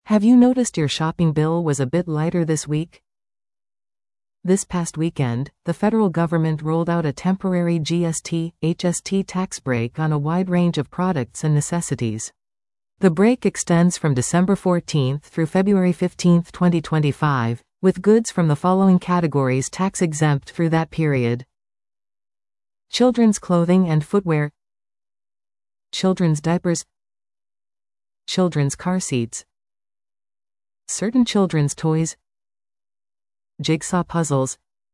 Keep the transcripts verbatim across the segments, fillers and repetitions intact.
Have you noticed your shopping bill was a bit lighter this week? This past weekend, the federal government rolled out a temporary G S T H S T tax break on a wide range of products and necessities. The break extends from December fourteenth through February fifteenth, twenty twenty-five, with goods from the following categories tax-exempt through that period: children's clothing and footwear, children's diapers, children's car seats, certain children's toys, jigsaw puzzles,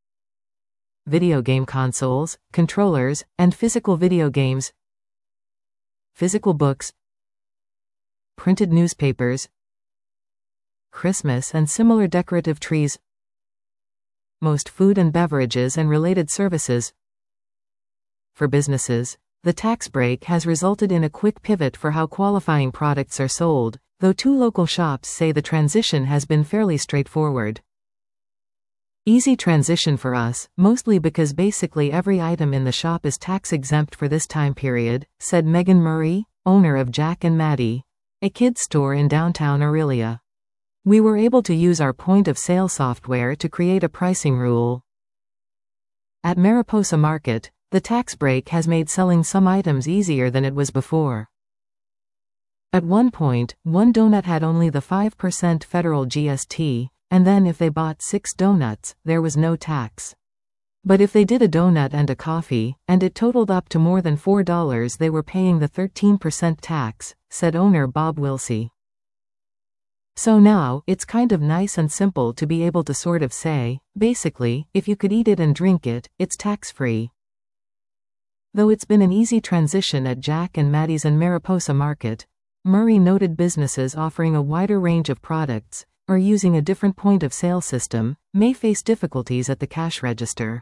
video game consoles, controllers, and physical video games, physical books, printed newspapers, Christmas and similar decorative trees, most food and beverages and related services. For businesses, the tax break has resulted in a quick pivot for how qualifying products are sold, though two local shops say the transition has been fairly straightforward. Easy transition for us, mostly because basically every item in the shop is tax-exempt for this time period, said Megan Murray, owner of Jack and Maddie, a kids store in downtown Orillia. We were able to use our point-of-sale software to create a pricing rule. At Mariposa Market, the tax break has made selling some items easier than it was before. At one point, one donut had only the five percent federal G S T, and then if they bought six donuts, there was no tax. But if they did a donut and a coffee, and it totaled up to more than four dollars, they were paying the thirteen percent tax, said owner Bob Wilsey. So now, it's kind of nice and simple to be able to sort of say, basically, if you could eat it and drink it, it's tax-free. Though it's been an easy transition at Jack and Maddie's and Mariposa Market, Murray noted businesses offering a wider range of products, or using a different point-of-sale system, may face difficulties at the cash register.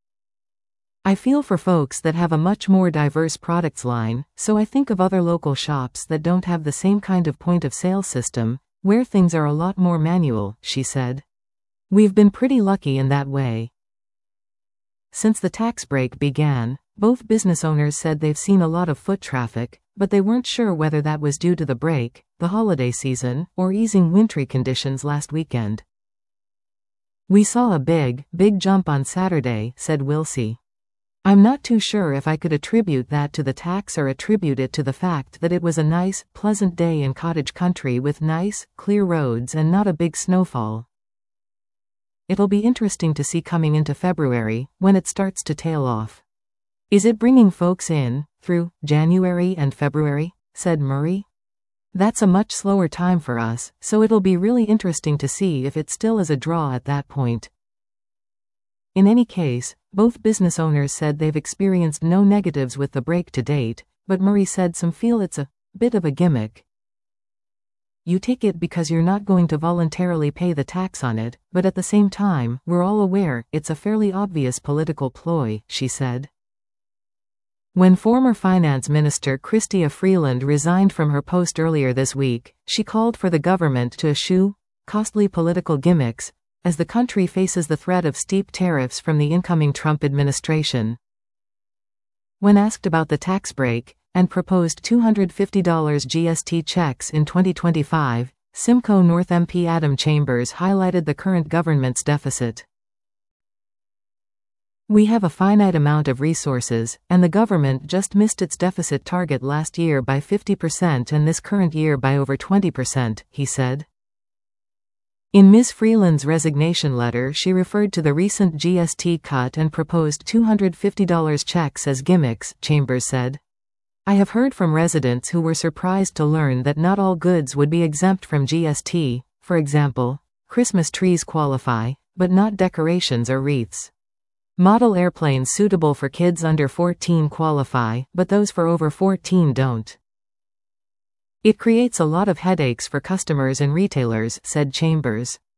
I feel for folks that have a much more diverse products line, so I think of other local shops that don't have the same kind of point-of-sale system, where things are a lot more manual, she said. We've been pretty lucky in that way. Since the tax break began, both business owners said they've seen a lot of foot traffic, but they weren't sure whether that was due to the break, the holiday season, or easing wintry conditions last weekend. We saw a big, big jump on Saturday, said Wilsey. I'm not too sure if I could attribute that to the tax or attribute it to the fact that it was a nice, pleasant day in cottage country with nice, clear roads and not a big snowfall. It'll be interesting to see coming into February, when it starts to tail off. Is it bringing folks in, through January and February? Said Murray. That's a much slower time for us, so it'll be really interesting to see if it still is a draw at that point. In any case, both business owners said they've experienced no negatives with the break to date, but Murray said some feel it's a bit of a gimmick. You take it because you're not going to voluntarily pay the tax on it, but at the same time, we're all aware it's a fairly obvious political ploy, she said. When former Finance Minister Chrystia Freeland resigned from her post earlier this week, she called for the government to eschew costly political gimmicks as the country faces the threat of steep tariffs from the incoming Trump administration. When asked about the tax break and proposed two hundred fifty dollars G S T checks in twenty twenty-five, Simcoe North M P Adam Chambers highlighted the current government's deficit. We have a finite amount of resources, and the government just missed its deficit target last year by fifty percent and this current year by over twenty percent, he said. In Miz Freeland's resignation letter, she referred to the recent G S T cut and proposed two hundred fifty dollars checks as gimmicks, Chambers said. I have heard from residents who were surprised to learn that not all goods would be exempt from G S T. For example, Christmas trees qualify, but not decorations or wreaths. Model airplanes suitable for kids under fourteen qualify, but those for over fourteen don't. It creates a lot of headaches for customers and retailers, said Chambers.